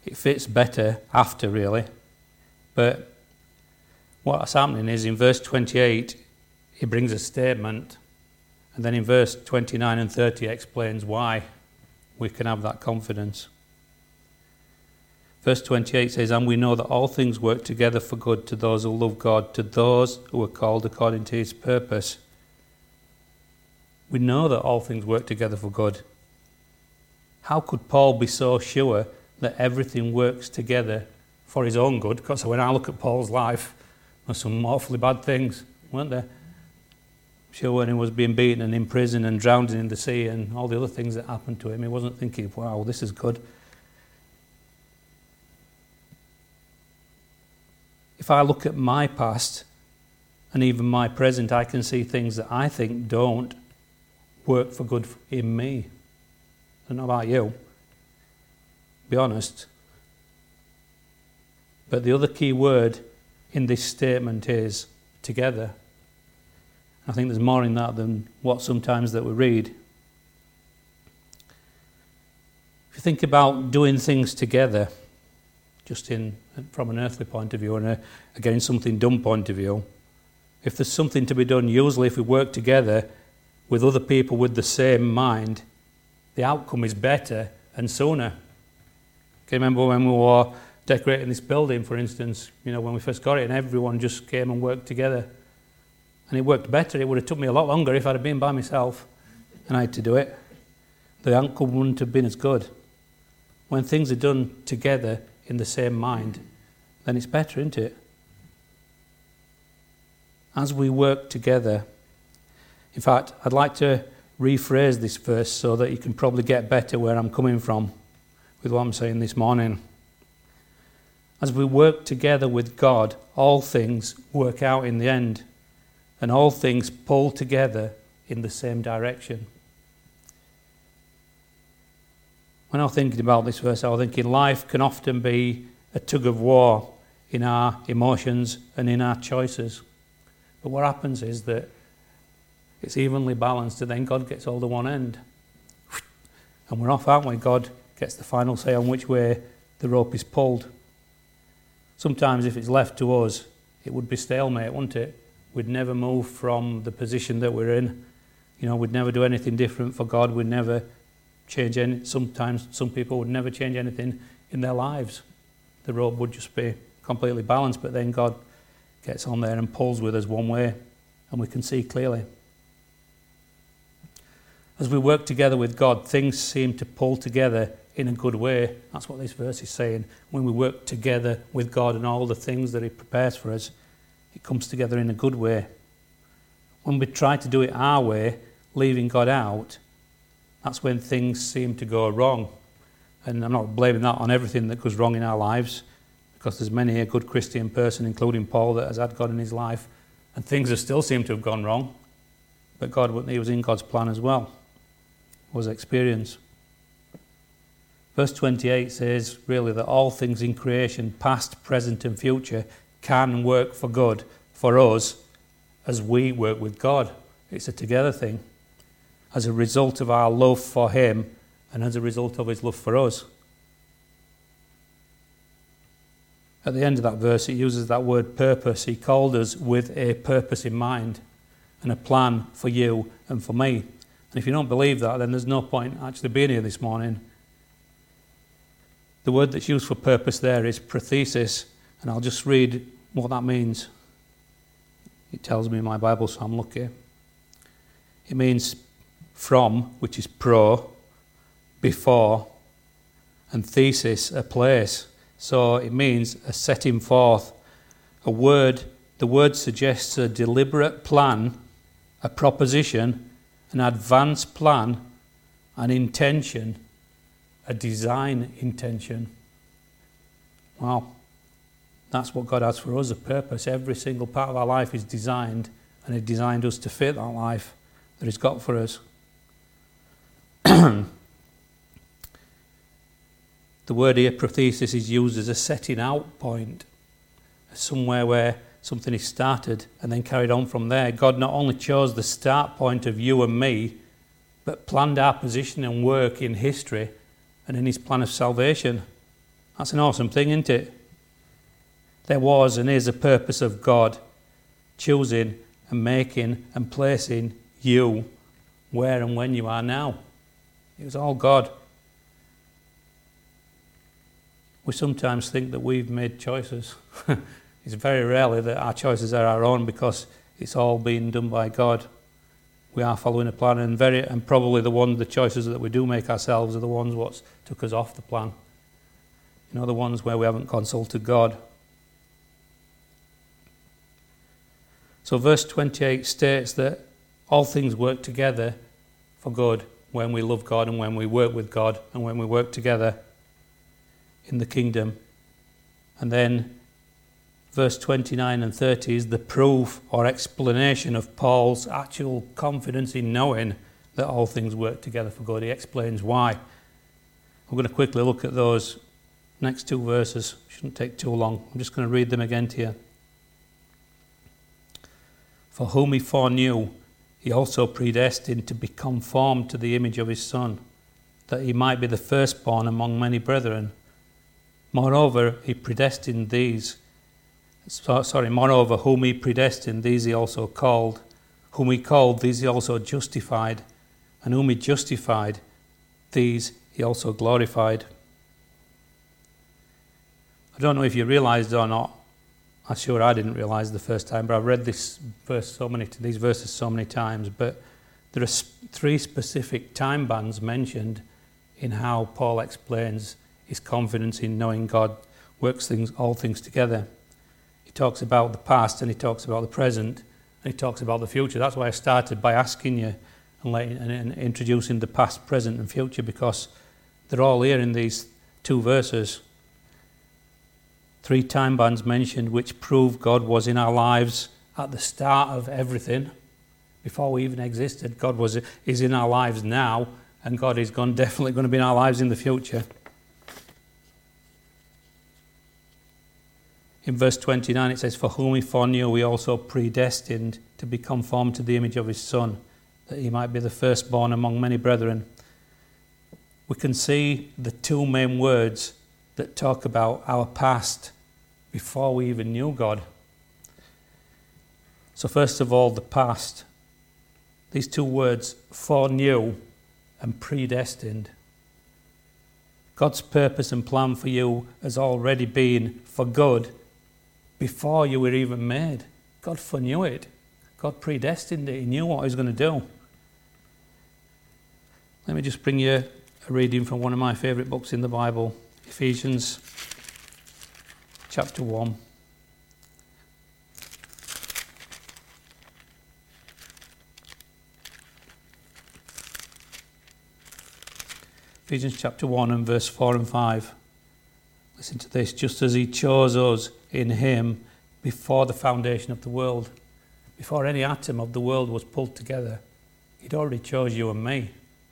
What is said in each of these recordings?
it fits better after, really. But what's happening is in verse 28, he brings a statement, and then in verse 29 and 30 explains why we can have that confidence. Verse 28 says, "And we know that all things work together for good to those who love God, to those who are called according to his purpose." We know that all things work together for good. How could Paul be so sure that everything works together for his own good? Because when I look at Paul's life, there's some awfully bad things, weren't there? I'm sure when he was being beaten and in prison and drowned in the sea and all the other things that happened to him, he wasn't thinking, wow, this is good. If I look at my past and even my present, I can see things that I think don't work for good in me. I don't know about you. Be honest. But the other key word in this statement is together. I think there's more in that than what sometimes that we read. If you think about doing things together, just from an earthly point of view and again something done point of view, if there's something to be done, usually if we work together with other people with the same mind, the outcome is better and sooner. Can you remember when we were decorating this building, for instance, when we first got it and everyone just came and worked together? And it worked better. It would have took me a lot longer if I'd have been by myself and I had to do it. The outcome wouldn't have been as good. When things are done together in the same mind, then it's better, isn't it? As we work together. In fact, I'd like to rephrase this verse so that you can probably get better where I'm coming from with what I'm saying this morning. As we work together with God, all things work out in the end, and all things pull together in the same direction. When I was thinking about this verse, I was thinking life can often be a tug of war in our emotions and in our choices. But what happens is that it's evenly balanced and then God gets hold of one end. And we're off, aren't we? God gets the final say on which way the rope is pulled. Sometimes if it's left to us, it would be stalemate, wouldn't it? We'd never move from the position that we're in. We'd never do anything different for God. We'd never change any. Sometimes some people would never change anything in their lives. The rope would just be completely balanced, but then God gets on there and pulls with us one way, and we can see clearly. As we work together with God, things seem to pull together in a good way. That's what this verse is saying. When we work together with God and all the things that he prepares for us, it comes together in a good way. When we try to do it our way, leaving God out, that's when things seem to go wrong. And I'm not blaming that on everything that goes wrong in our lives, because there's many a good Christian person, including Paul, that has had God in his life, and things have still seemed to have gone wrong. But he was in God's plan as well. It was experience. Verse 28 says, really, that all things in creation, past, present and future, can work for good for us as we work with God. It's a together thing. As a result of our love for him and as a result of his love for us. At the end of that verse, it uses that word purpose. He called us with a purpose in mind and a plan for you and for me. And if you don't believe that, then there's no point actually being here this morning. The word that's used for purpose there is prothesis, and I'll just read what that means. It tells me in my Bible, so I'm lucky. It means from, which is pro, before, and thesis, a place. So it means a setting forth, a word. The word suggests a deliberate plan, a proposition, an advanced plan, an intention, a design intention. Wow. That's what God has for us, a purpose. Every single part of our life is designed, and he designed us to fit that life that he's got for us. The word here, prothesis, is used as a setting out point, somewhere where something is started and then carried on from there. God not only chose the start point of you and me, but planned our position and work in history and in his plan of salvation. That's an awesome thing, isn't it? There was and is a purpose of God choosing and making and placing you where and when you are now. It was all God. We sometimes think that we've made choices. It's very rarely that our choices are our own because it's all being done by God. We are following a plan, and probably the choices that we do make ourselves are the ones what took us off the plan. You know, the ones where we haven't consulted God. So verse 28 states that all things work together for good when we love God and when we work with God and when we work together in the kingdom. And then verse 29 and 30 is the proof or explanation of Paul's actual confidence in knowing that all things work together for good. He explains why. We're going to quickly look at those next two verses. Shouldn't take too long. I'm just going to read them again to you. For whom he foreknew, he also predestined to be conformed to the image of his Son, that he might be the firstborn among many brethren. Moreover, whom he predestined, these he also called. Whom he called, these he also justified. And whom he justified, these he also glorified. I don't know if you realised or not. I'm sure I didn't realise the first time, but I've read these verses so many times. But there are three specific time bands mentioned in how Paul explains his confidence in knowing God works all things together. He talks about the past, and he talks about the present, and he talks about the future. That's why I started by asking you and introducing the past, present, and future, because they're all here in these two verses. Three time bands mentioned which prove God was in our lives at the start of everything. Before we even existed, God is in our lives now, and God is definitely going to be in our lives in the future. In verse 29 it says, for whom he foreknew, he also predestined to be conformed to the image of his Son, that he might be the firstborn among many brethren. We can see the two main words that talk about our past before we even knew God. So first of all, the past. These two words, foreknew and predestined. God's purpose and plan for you has already been for good before you were even made. God foreknew it. God predestined it. He knew what he was going to do. Let me just bring you a reading from one of my favourite books in the Bible, Ephesians chapter 1. Ephesians chapter 1 and verse 4 and 5. Listen to this. Just as he chose us in him before the foundation of the world, before any atom of the world was pulled together, he'd already chose you and me.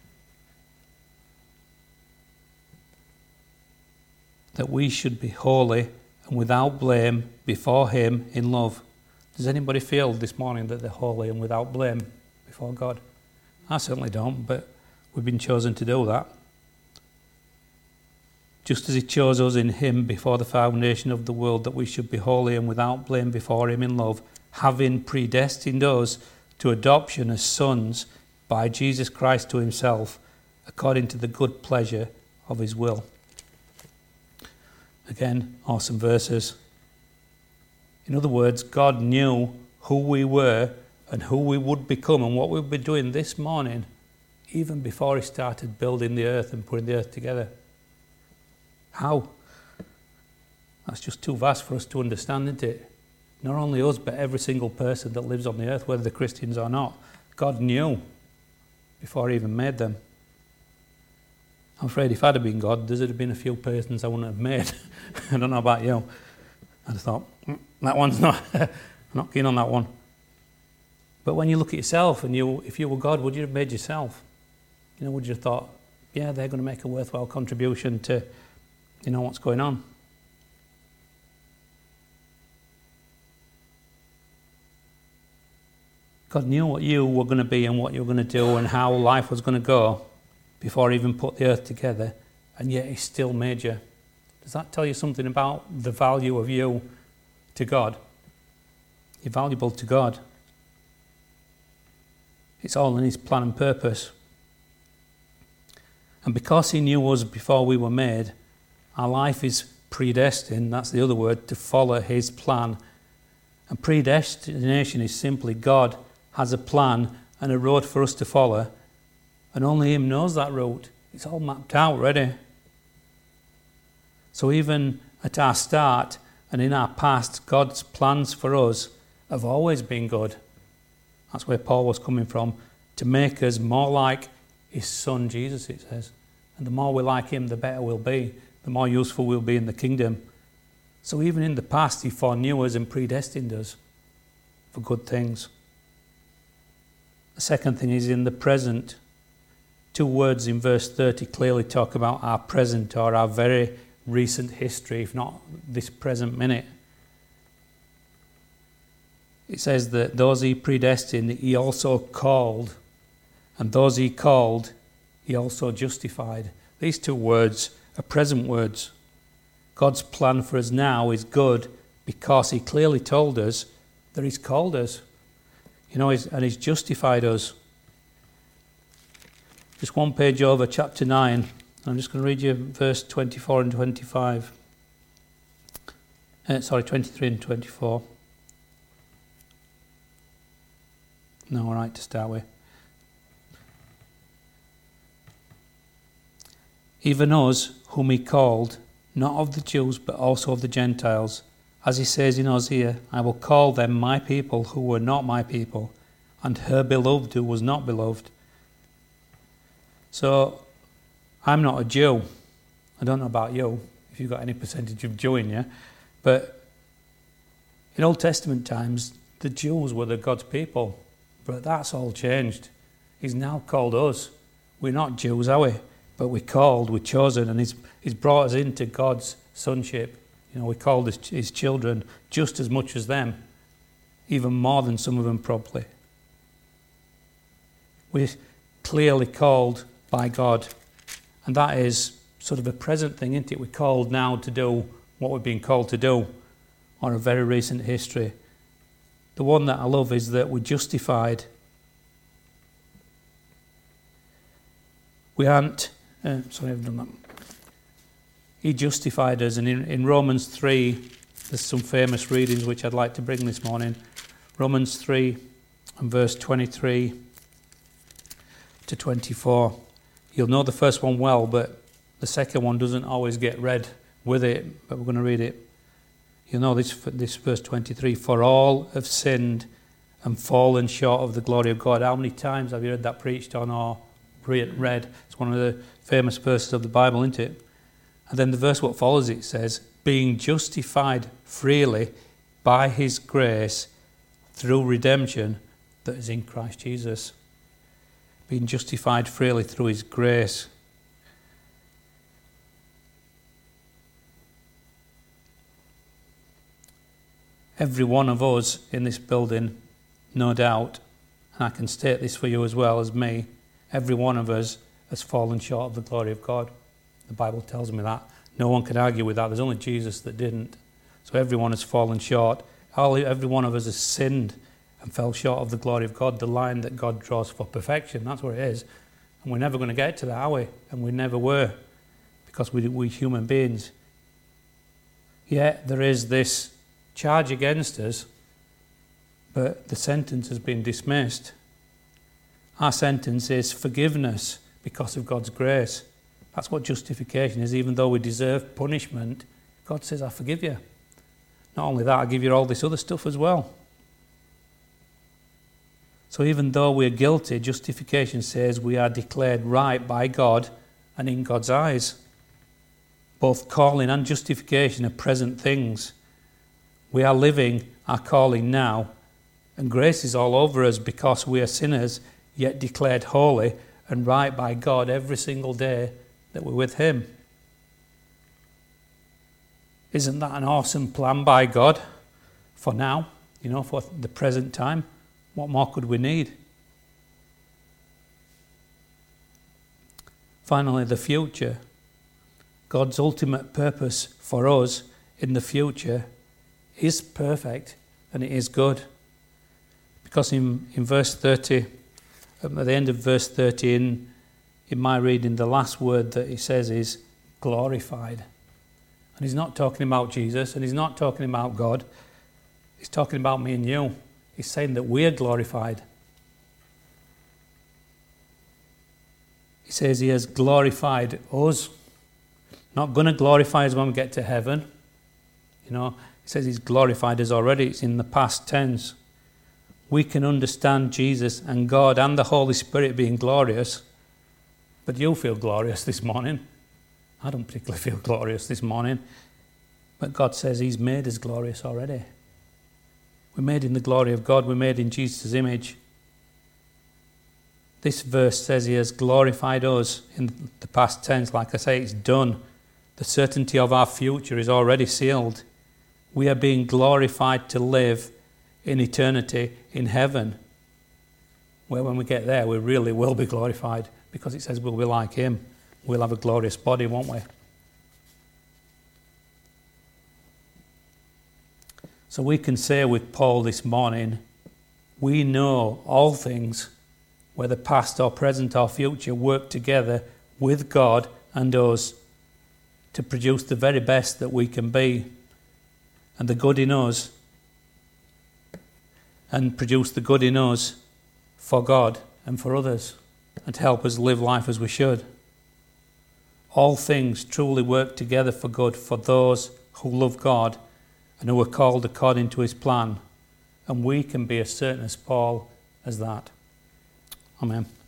That we should be holy and without blame before him in love. Does anybody feel this morning that they're holy and without blame before God? I certainly don't, but we've been chosen to do that. Just as he chose us in him before the foundation of the world, that we should be holy and without blame before him in love, having predestined us to adoption as sons by Jesus Christ to himself, according to the good pleasure of his will. Again, awesome verses. In other words, God knew who we were and who we would become and what we'd be doing this morning, even before he started building the earth and putting the earth together. How? That's just too vast for us to understand, isn't it? Not only us, but every single person that lives on the earth, whether they're Christians or not. God knew before he even made them. I'm afraid if I'd have been God, there'd have been a few persons I wouldn't have made. I don't know about you. I'd have thought, that one's not, I'm not keen on that one. But when you look at yourself, and if you were God, would you have made yourself? Would you have thought, yeah, they're going to make a worthwhile contribution to, what's going on? God knew what you were going to be and what you were going to do and how life was going to go before he even put the earth together, and yet he still made you. Does that tell you something about the value of you to God? You're valuable to God. It's all in his plan and purpose. And because he knew us before we were made, our life is predestined, that's the other word, to follow his plan. And predestination is simply God has a plan and a road for us to follow, and only him knows that route. It's all mapped out, ready. So even at our start and in our past, God's plans for us have always been good. That's where Paul was coming from, to make us more like his son Jesus, it says. And the more we like him, the better we'll be, the more useful we'll be in the kingdom. So even in the past, he foreknew us and predestined us for good things. The second thing is in the present. 2 words in verse 30 clearly talk about our present or our very recent history, if not this present minute. It says that those he predestined, he also called, and those he called, he also justified. These 2 words are present words. God's plan for us now is good because he clearly told us that he's called us, and he's justified us. Just one page over, chapter 9. I'm just going to read you verse 24 and 25. 23 and 24. No, all right to start with. Even us, whom he called, not of the Jews, but also of the Gentiles. As he says in Hosea, I will call them my people who were not my people, and her beloved who was not beloved. So, I'm not a Jew. I don't know about you, if you've got any percentage of Jew in you, but in Old Testament times, the Jews were the God's people, but that's all changed. He's now called us. We're not Jews, are we? But we're called, we're chosen, and he's brought us into God's sonship. We're called his children just as much as them, even more than some of them probably. We're clearly called by God, and that is sort of a present thing, isn't it? We're called now to do what we've been called to do, or a very recent history. The one that I love is that we're justified. We aren't... I've done that. He justified us, and in Romans 3, there's some famous readings which I'd like to bring this morning. Romans 3 and verse 23 to 24. You'll know the first one well, but the second one doesn't always get read with it, but we're going to read it. You'll know this verse 23. For all have sinned and fallen short of the glory of God. How many times have you heard that preached on or read? It's one of the famous verses of the Bible, isn't it? And then the verse what follows it says, being justified freely by his grace through redemption that is in Christ Jesus. Being justified freely through his grace. Every one of us in this building, no doubt, and I can state this for you as well as me, every one of us has fallen short of the glory of God. The Bible tells me that. No one can argue with that. There's only Jesus that didn't. So everyone has fallen short. Every one of us has sinned and fell short of the glory of God, the line that God draws for perfection. That's what it is. And we're never going to get to that, are we? And we never were, because we're human beings. Yet there is this charge against us, but the sentence has been dismissed. Our sentence is forgiveness because of God's grace. That's what justification is. Even though we deserve punishment, God says, I forgive you. Not only that, I give you all this other stuff as well. So even though we're guilty, justification says we are declared right by God and in God's eyes. Both calling and justification are present things. We are living our calling now, and grace is all over us because we are sinners, yet declared holy and right by God every single day that we're with him. Isn't that an awesome plan by God for now, for the present time? What more could we need? Finally, the future. God's ultimate purpose for us in the future is perfect and it is good. Because in verse 30, at the end of verse 30, in my reading, the last word that he says is glorified. And he's not talking about Jesus, and he's not talking about God. He's talking about me and you. He's saying that we are glorified. He says he has glorified us. Not going to glorify us when we get to heaven. You know, he says he's glorified us already. It's in the past tense. We can understand Jesus and God and the Holy Spirit being glorious, but you feel glorious this morning. I don't particularly feel glorious this morning, but God says he's made us glorious already. We're made in the glory of God. We're made in Jesus' image. This verse says he has glorified us in the past tense. Like I say, it's done. The certainty of our future is already sealed. We are being glorified to live in eternity in heaven, where when we get there, we really will be glorified, because it says we'll be like him. We'll have a glorious body, won't we? So we can say with Paul this morning, we know all things, whether past or present or future, work together with God and us to produce the very best that we can be, and the good in us, and produce the good in us for God and for others, and to help us live life as we should. All things truly work together for good for those who love God and who are called according to his plan. And we can be as certain as Paul as that. Amen.